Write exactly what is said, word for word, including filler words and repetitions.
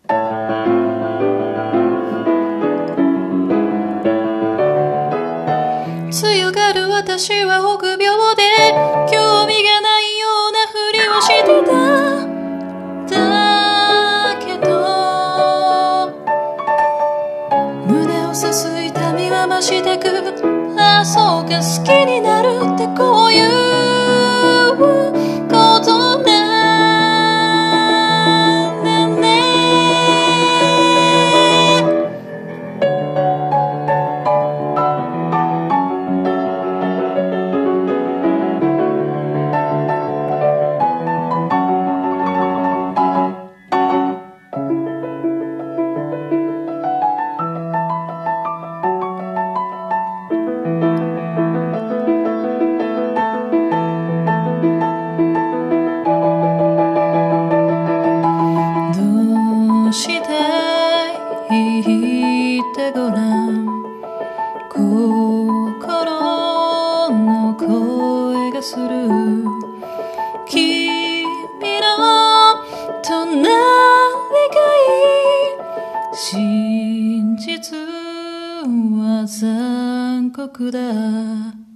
強がる私は臆病で興味がないようなふりをしてた。だけど胸を刺す痛みは増してく。ああそうか、好きになるってこういうことなんだね。どうして言ってごらん、心の声がする。君の隣がいい、真実は残酷だ。